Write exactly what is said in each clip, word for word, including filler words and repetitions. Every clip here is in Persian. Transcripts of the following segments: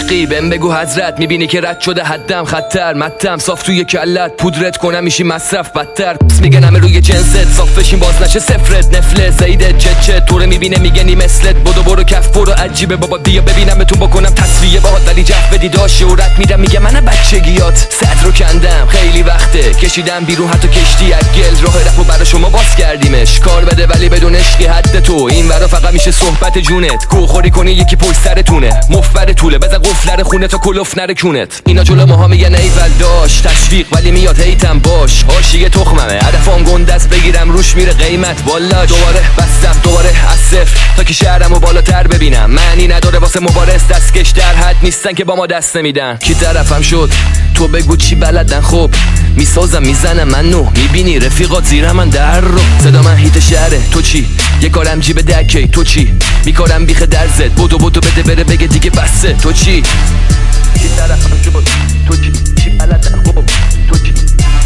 عشقی بهم بگو حضرت، میبینی که رد شده حدم خطر، متم صاف توی کلت، پودرت کنم میشی مصرف بدتر. میگن همه روی جنست صاف بشین باز نشه صفرت، نفله زیده چه چه توره میبینه میگنی مثلت، بدو برو کف برو عجیبه بابا بیا ببینمتون بکنم تصفیه باهات، ولی جف بدی داشت شهرت میدم میگه من بچگیات صد رو کندم خیلی وقته کشیدم بیرون حتی کشتی از گل، راه رفو برای شما باز کردیمش، کار بده ولی بدون عشقی حد تو این ورا فقط میشه صحبت جونت، گوخوری کنی یکی پشت سرتونه مفبر طوله بزن قفلر خونه تا کلوف نره کونت. اینا جلو ماها میگن ایول داشت تشویق ولی میاد هیتم باش، حاشیه تخممه هدفم گندست بگیرم روش میره قیمت، والا دوباره بستم دوباره از صفر تا که شهرمو بالاتر ببینم، معنی نداره واسه مبارز دستکش در حد نیستن که با ما دست نمیدن. کی طرفم شد تو بگو چی بلدن، خب میسازم میزنم منو میبینی رفیقات زیر من در رو، صدا من هیت شهره تو چی یه کارم جیب دکی تو چی میکارم بیخ درزت، بودو بودو بده بره بگه دیگه بسه تو چی کی طرفم شد تو چی چی بلدن، خب تو چی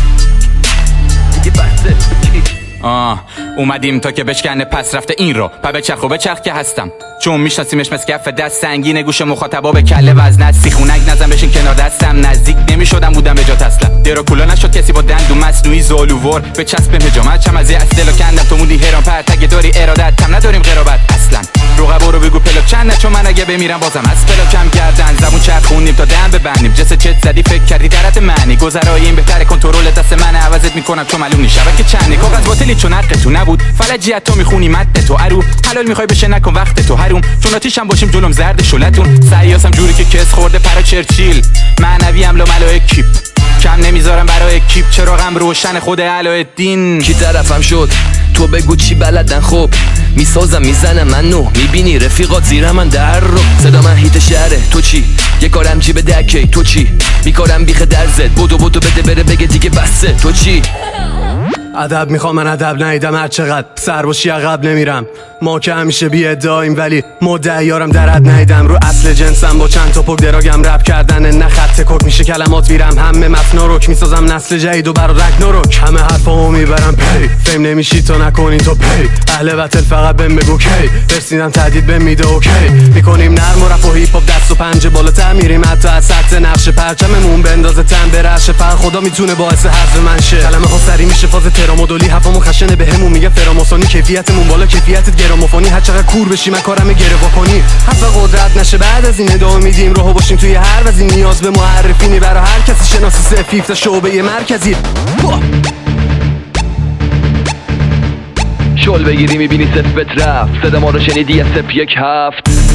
دیگه بسه تو چی. آه اومدیم تا که بشکنه پس رفته این رو پا بچرخ و بچرخ که هستم، چون میشناسیمش مثل کف دست سنگینه گوش مخاطبا به کله وزنت، سیخونک نزن بشین کنار دستم، نزدیک نمیشدم بودم به جات اصلا، درو کولا نشد کسی با دندون مصنوعی زالوور به چسب هجامت، چم از از دلو کندم تو موندی هران پرتگه داری ارادت، تم نداریم قرابت اصلا، رقبا رو بگو پلاک چند، چون من اگه بمیرم بازم از پلاک کم کردن، زبون چرخوندیم تا دم ببندیم، جس چت زدی فکر کردی درت معنی، گذرای این بهتره کنترل دست من، عوضت میکنم چون معلوم نیست شبکه چنده، کاغذ باطلی چون حق تو نبود، فلجیت تو میخونی مد تو ارو، حلال میخوای بشه نکن وقت تو حروم، چون آتیشم باشیم جلوم زرد شلتون، سیاسم جوری که کس خورده پرا چرچیل، معنوی ام ملائک کیپ کم نمیذارم برای کیپ، چراغم روشن خود علایالدین. کی طرفم شد تو بگو چی بلدن، خب میسازم میزنم منو میبینی رفیقات زیر من در رو، صدا من هیت شهره تو چی یه کارم جیب دکی تو چی میکارم بیخ درزت، بودو بودو بده بره بگه دیگه بسه تو چی. ادب میخوام من ادب نیدم هر چقدر سر باشی عقب نمیرم، ما که همیشه بی ادعاییم ولی مدعیارم درد نیدم، رو اصل جنسم با چند تا پک دراگم رپ کردن نه خط کک میشه کلمات ویرم، همه متنا رک میسازم نسل جدید و برا رگناروک، همه حرفامو میبرم پی فیم نمیشی تو نکنین تو پی، اهل وطن فقط بهم بگو کی رسیدم تهدید بهم میده اوکی، میکنیم نرم و رپ و هیپ هاپ دست و پنجه بالاتر میریم حتی از سطح نقش پرچممون بندازه تن برش پر، خدا میتونه باعث حذف من شه، کلمه ها سری میشه فاز ترامودولی، حرفمون خشنه بهمون میگه فراماسونی، کیفیتمون بالا کیفیتت گرامافونی، هر چقدر کور بشی من کارم گره واکنی، حرف قدرت نشه بعد از این ادامه میدیم راهو باشیم توی هر وزین، نیاز به معرفینی برای هر کسی شناسی سفیف تا شعبه مرکزی، شل بگیری میبینی صفت رفت، صدا ما رو شنیدی از سپ یک هفت،